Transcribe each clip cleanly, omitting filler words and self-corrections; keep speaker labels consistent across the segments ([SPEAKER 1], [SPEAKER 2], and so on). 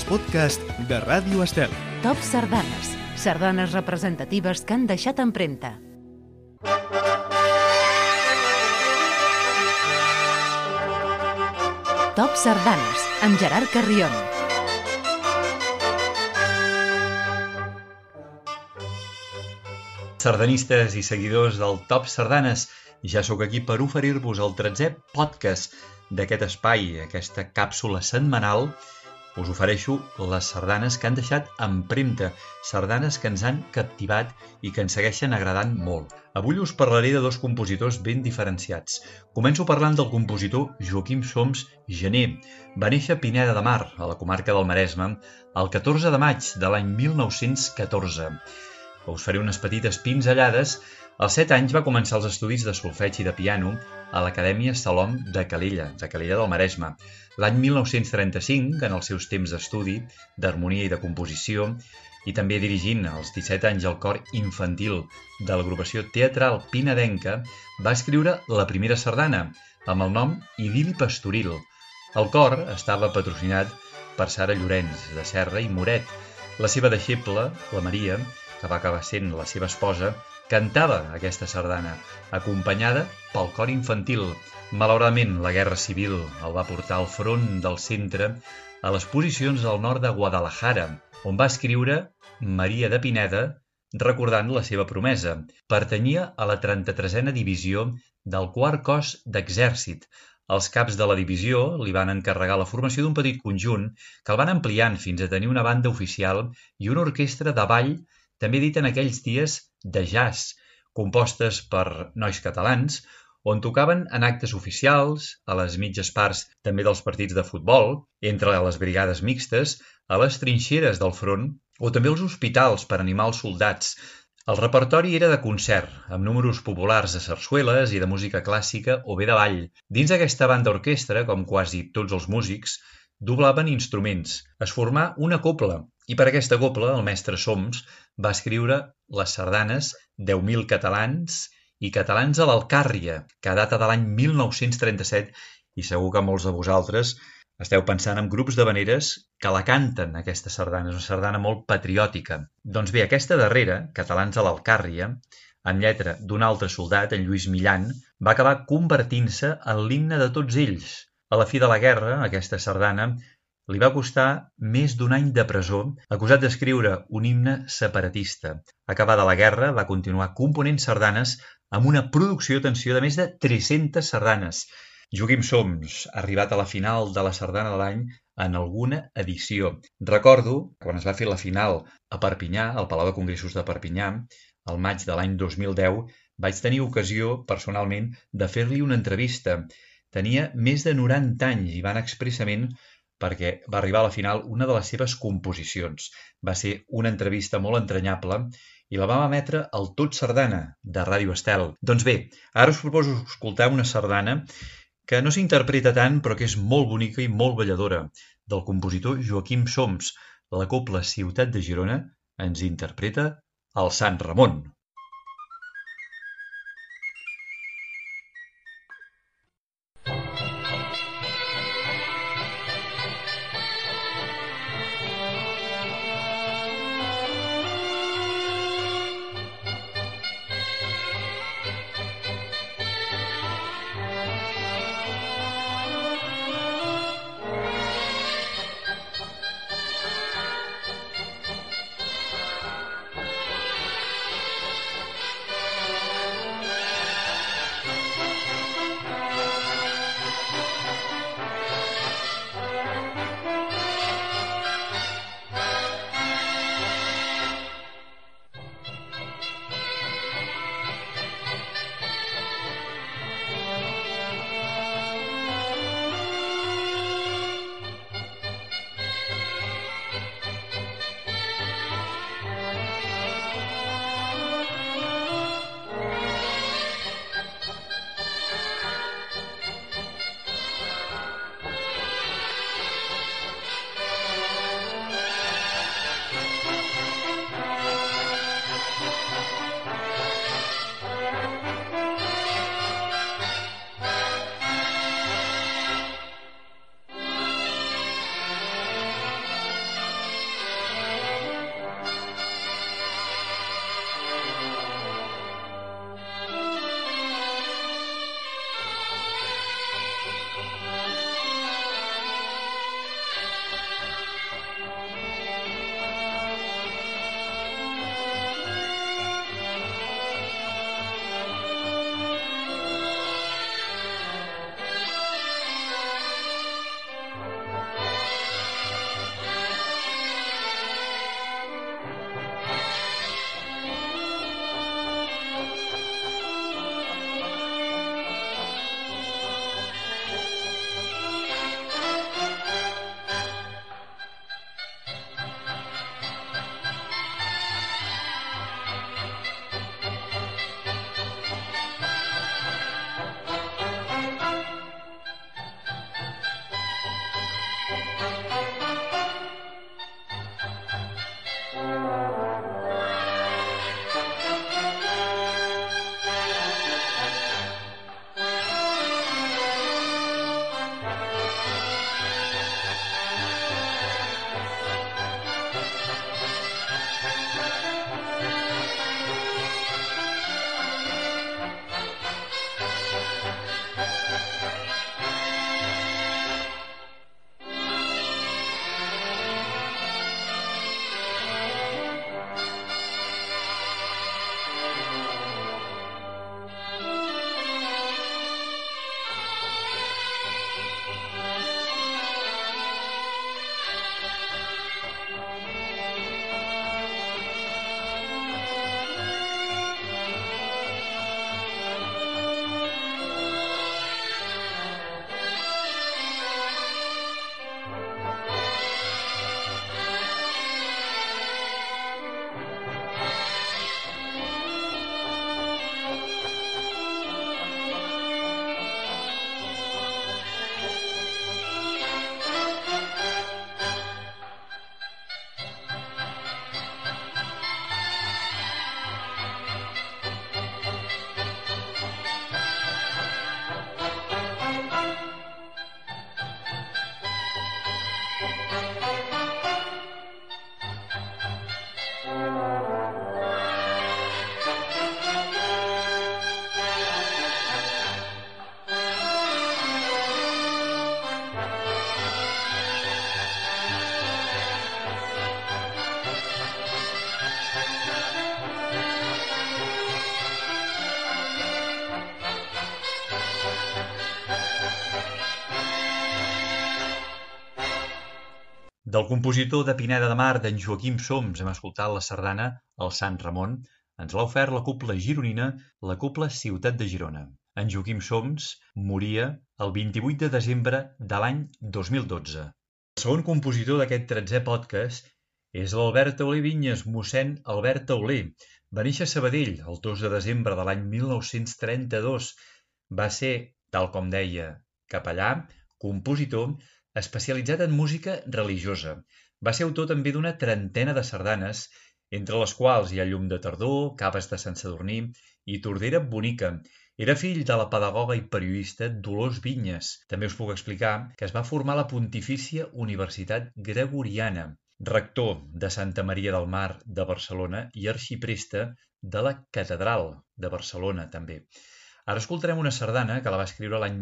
[SPEAKER 1] podcast de Ràdio Estel.
[SPEAKER 2] Top Sardanes. Sardanes representatives que han deixat empremta. Top Sardanes, amb Gerard Carrion.
[SPEAKER 3] Sardanistes i seguidors del Top Sardanes, ja sóc aquí per oferir-vos el 13è podcast d'aquest espai, aquesta càpsula setmanal. Us ofereixo les sardanes que han deixat empremta, sardanes que ens han captivat i que ens segueixen agradant molt. Avui us parlaré de dos compositors ben diferenciats. Començo parlant del compositor Joaquim Soms Gené. Va néixer a Pineda de Mar, a la comarca del Maresme, el 14 de maig de l'any 1914. Us faré unes petites pinzellades. Als 7 anys va començar els estudis de solfeig i de piano a l'Acadèmia Salom de Calella del Maresme. L'any 1935, en els seus temps d'estudi, d'harmonia i de composició, i també dirigint als 17 anys el cor infantil de l'agrupació teatral pinedenca, va escriure la primera sardana, amb el nom Idil·li Pastoril. El cor estava patrocinat per Sara Llorenç, de Serra i Moret. La seva deixeble, la Maria, que va acabar sent la seva esposa, cantava aquesta sardana, acompanyada pel cor infantil. Malauradament, la Guerra Civil el va portar al front del centre a les posicions del nord de Guadalajara, on va escriure Maria de Pineda, recordant la seva promesa. Pertanyia a la 33a divisió del 4è cos d'exèrcit. Els caps de la divisió li van encarregar la formació d'un petit conjunt que el van ampliant fins a tenir una banda oficial i una orquestra de ball, també dit en aquells dies de jazz, compostes per nois catalans, on tocaven en actes oficials, a les mitges parts també dels partits de futbol, entre les brigades mixtes, a les trinxeres del front o també als hospitals per animar els soldats. El repertori era de concert, amb números populars de sarsueles i de música clàssica o bé de ball. Dins d'aquesta banda orquestra, com quasi tots els músics, doblaven instruments. Es formà una cobla, i per aquesta cobla el mestre Soms va escriure les sardanes 10.000 catalans i catalans a l'Alcàrria, que data de l'any 1937, i segur que molts de vosaltres esteu pensant en grups d'havaneres que la canten, aquesta sardana. És una sardana molt patriòtica. Doncs bé, aquesta darrera, Catalans a l'Alcàrria, amb lletra d'un altre soldat, en Lluís Millan, va acabar convertint-se en l'himne de tots ells. A la fi de la guerra, aquesta sardana li va costar més d'un any de presó, acusat d'escriure un himne separatista. Acabada la guerra, va continuar component sardanes amb una producció, atenció, de més de 300 sardanes. Joaquim Soms ha arribat a la final de la sardana de l'any en alguna edició. Recordo, quan es va fer la final a Perpinyà, al Palau de Congressos de Perpinyà, al maig de l'any 2010, vaig tenir ocasió, personalment, de fer-li una entrevista. Tenia més de 90 anys i va anar expressament perquè va arribar a la final una de les seves composicions. Va ser una entrevista molt entranyable i la vam emetre al Tot Sardana, de Ràdio Estel. Doncs bé, ara us proposo escoltar una sardana que no s'interpreta tant, però que és molt bonica i molt balladora, del compositor Joaquim Soms. La cobla Ciutat de Girona ens interpreta el Sant Ramon. Del compositor de Pineda de Mar, d'en Joaquim Soms, hem escoltat la sardana El Sant Ramon. Ens l'ha ofert la Cobla Gironina, la Cobla Ciutat de Girona. En Joaquim Soms moria el 28 de desembre de l'any 2012. El segon compositor d'aquest 13è podcast és l'Albert Tauler Vinyes, mossèn Albert Tauler. Va néixer a Sabadell el 2 de desembre de l'any 1932. Va ser, tal com deia, capellà, compositor, especialitzat en música religiosa. Va ser autor també d'una trentena de sardanes, entre les quals hi ha Llum de tardor, Caves de Sant Sadurní i Tordera bonica. Era fill de la pedagoga i periodista Dolors Vinyes. També us puc explicar que es va formar a la Pontifícia Universitat Gregoriana, rector de Santa Maria del Mar de Barcelona i arxipreste de la Catedral de Barcelona també. Ara escoltarem una sardana que la va escriure l'any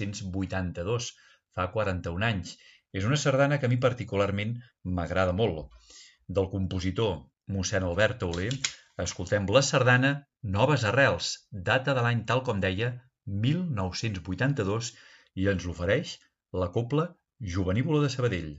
[SPEAKER 3] 1982, fa 41 anys. És una sardana que a mi particularment m'agrada molt. Del compositor mossèn Albert Tauler, escoltem la sardana Noves Arrels, data de l'any, tal com deia, 1982, i ens l'ofereix la Cobla Jovenívola de Sabadell.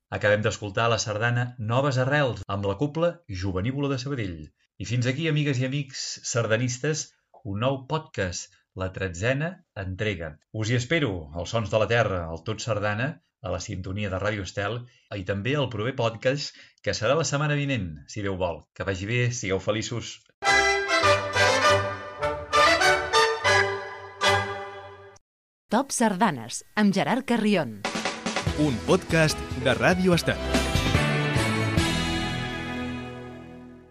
[SPEAKER 3] Acabem d'escoltar la sardana Noves Arrels amb la Cobla Jovenívola de Sabadell. I fins aquí, amigues i amics sardanistes, un nou podcast, la 13a entrega. Us hi espero, als Sons de la Terra, al Tot Sardana, a la sintonia de Ràdio Estel, i també al proper podcast, que serà la setmana vinent, si Déu vol. Que vagi bé, sigueu feliços.
[SPEAKER 2] Top Sardanes, amb Gerard Carrion.
[SPEAKER 1] Un podcast de Ràdio Estel.